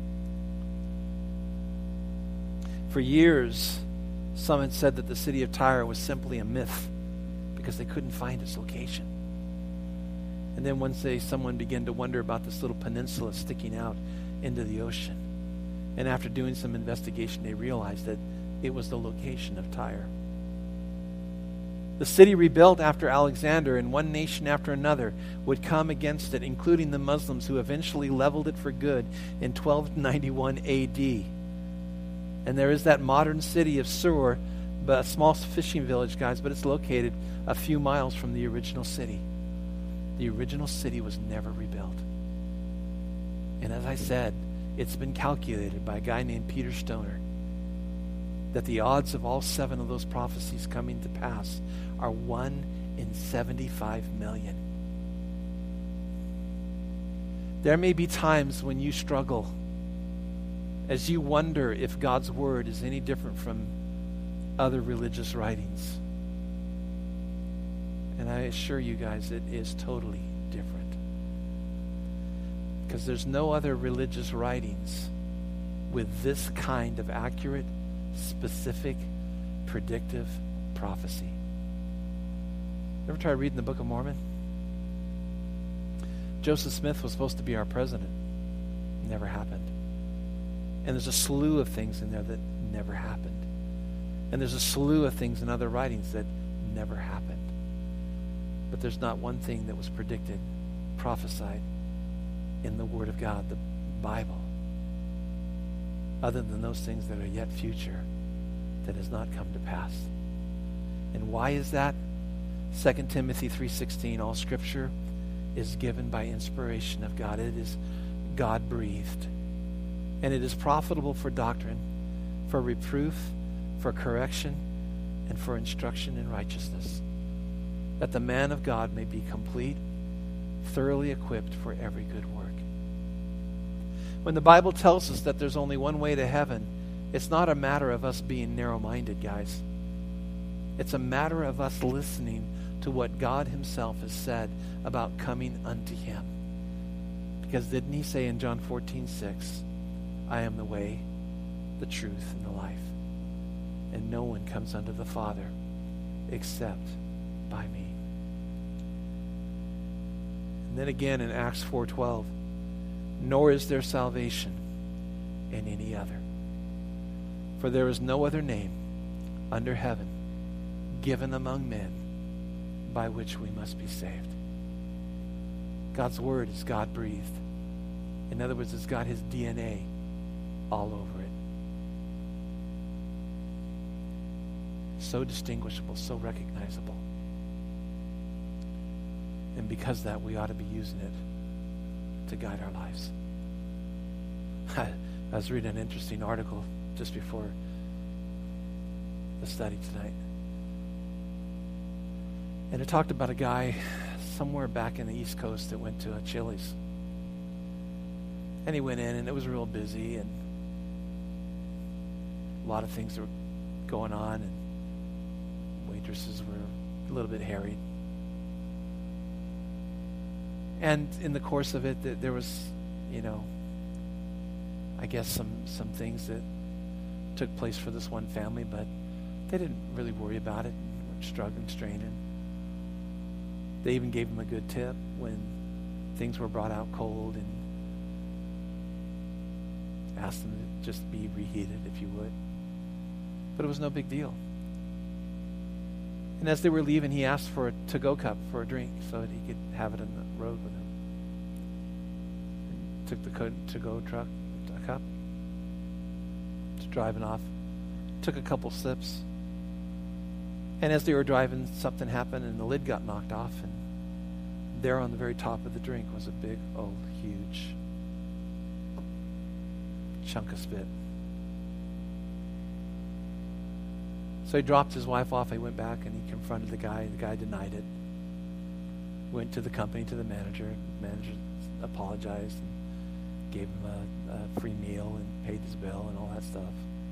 For years, some had said that the city of Tyre was simply a myth because they couldn't find its location. And then one day, someone began to wonder about this little peninsula sticking out into the ocean. And after doing some investigation, they realized that it was the location of Tyre. The city rebuilt after Alexander, and one nation after another would come against it, including the Muslims, who eventually leveled it for good in twelve ninety-one A D. And there is that modern city of Sur, a small fishing village, guys, but it's located a few miles from the original city. The original city was never rebuilt. And as I said, it's been calculated by a guy named Peter Stoner that the odds of all seven of those prophecies coming to pass are one in seventy-five million. There may be times when you struggle as you wonder if God's word is any different from other religious writings. And I assure you guys, it is totally different. Because there's no other religious writings with this kind of accurate specific, predictive prophecy. Ever try reading the Book of Mormon? Joseph Smith was supposed to be our president. Never happened. And there's a slew of things in there that never happened. And there's a slew of things in other writings that never happened. But there's not one thing that was predicted, prophesied in the Word of God, the Bible, other than those things that are yet future, that has not come to pass. And why is that? Second Timothy three sixteen, all Scripture is given by inspiration of God. It is God-breathed. And it is profitable for doctrine, for reproof, for correction, and for instruction in righteousness, that the man of God may be complete, thoroughly equipped for every good work. When the Bible tells us that there's only one way to heaven, it's not a matter of us being narrow-minded, guys. It's a matter of us listening to what God himself has said about coming unto him. Because didn't he say in John fourteen six, I am the way, the truth, and the life. And no one comes unto the Father except by me. And then again in Acts four twelve, nor is there salvation in any other. For there is no other name under heaven given among men by which we must be saved. God's word is God-breathed. In other words, it's got his D N A all over it. So distinguishable, so recognizable. And because of that, we ought to be using it to guide our lives. I was reading an interesting article just before the study tonight. And it talked about a guy somewhere back in the East Coast that went to a Chili's. And he went in, and it was real busy, and a lot of things were going on, and waitresses were a little bit harried. And in the course of it, there was, you know, I guess some, some things that took place for this one family, but they didn't really worry about it, and were struggling, straining. They even gave him a good tip when things were brought out cold, and asked them to just be reheated, if you would. But it was no big deal. And as they were leaving, he asked for a to-go cup for a drink so that he could have it on the road with him. And took the to-go truck, a cup, was driving off, took a couple sips. And as they were driving, something happened, and the lid got knocked off, and there on the very top of the drink was a big, old, huge chunk of spit. So he dropped his wife off. He went back and he confronted the guy. The guy denied it. Went to the company, to the manager. The manager apologized and gave him a, a free meal and paid his bill and all that stuff.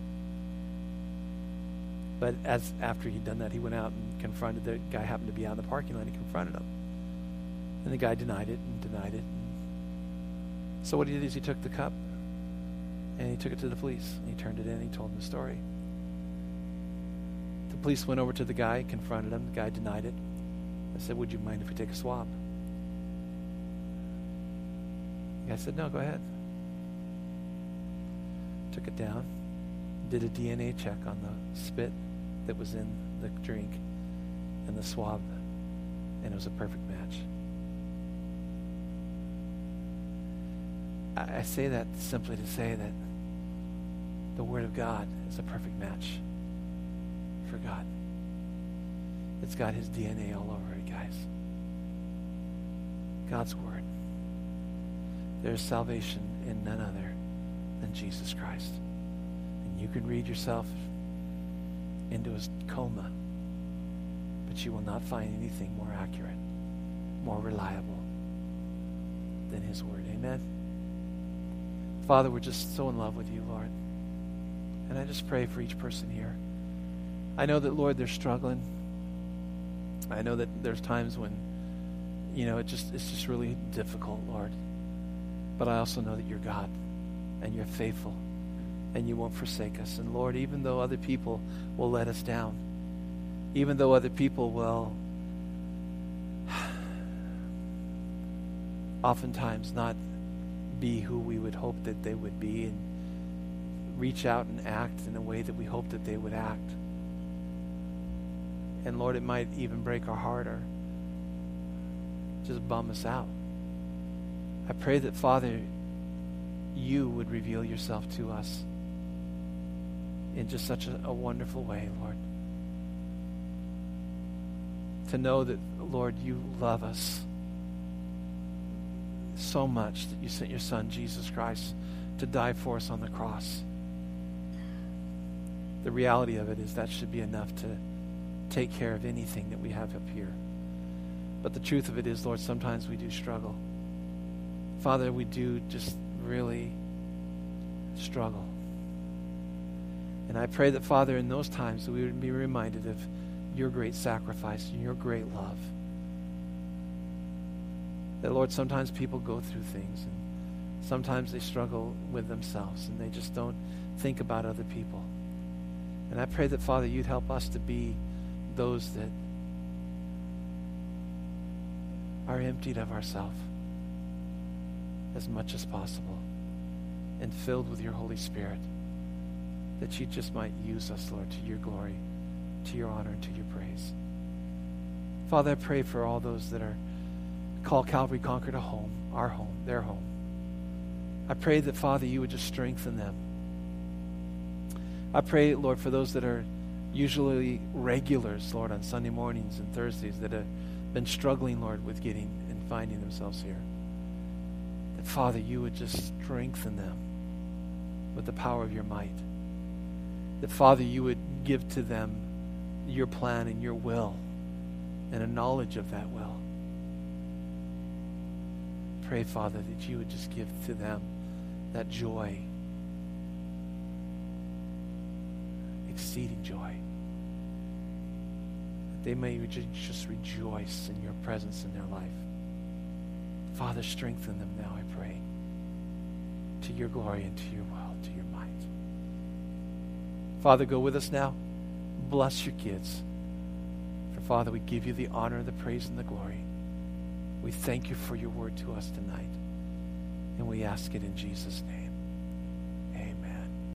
But as after he'd done that, he went out and confronted the guy. Happened to be out in the parking lot. And he confronted him, and the guy denied it and denied it. So what he did is he took the cup and he took it to the police. And he turned it in. And he told them the story. The police went over to the guy, confronted him. The guy denied it. I said, "Would you mind if we take a swab?" The guy said, "No, go ahead." Took it down, did a D N A check on the spit that was in the drink and the swab, and it was a perfect match. I, I say that simply to say that the Word of God is a perfect match for God. It's got his D N A all over it, guys. God's Word. There's salvation in none other than Jesus Christ. And you can read yourself into his coma, but you will not find anything more accurate, more reliable than his Word. Amen? Father, we're just so in love with you, Lord. And I just pray for each person here. I know that, Lord, they're struggling. I know that there's times when, you know, it just it's just really difficult, Lord. But I also know that you're God, and you're faithful, and you won't forsake us. And Lord, even though other people will let us down, even though other people will oftentimes not be who we would hope that they would be and reach out and act in a way that we hope that they would act. And Lord, it might even break our heart or just bum us out. I pray that, Father, you would reveal yourself to us in just such a, a wonderful way, Lord. To know that, Lord, you love us so much that you sent your Son, Jesus Christ, to die for us on the cross. The reality of it is that should be enough to take care of anything that we have up here. But the truth of it is, Lord, sometimes we do struggle. Father, we do just really struggle. And I pray that, Father, in those times that we would be reminded of your great sacrifice and your great love. That, Lord, sometimes people go through things and sometimes they struggle with themselves and they just don't think about other people. And I pray that, Father, you'd help us to be those that are emptied of ourselves as much as possible and filled with your Holy Spirit, that you just might use us, Lord, to your glory, to your honor, and to your praise. Father, I pray for all those that are called Calvary Concord a home, our home, their home. I pray that, Father, you would just strengthen them. I pray, Lord, for those that are usually regulars, Lord, on Sunday mornings and Thursdays that have been struggling, Lord, with getting and finding themselves here. That, Father, you would just strengthen them with the power of your might. That, Father, you would give to them your plan and your will and a knowledge of that will. Pray, Father, that you would just give to them that joy, exceeding joy. That they may just rejoice in your presence in their life. Father, strengthen them now, I pray, to your glory and to your will, to your might. Father, go with us now. Bless your kids. For, Father, we give you the honor, the praise, and the glory. We thank you for your word to us tonight. And we ask it in Jesus' name.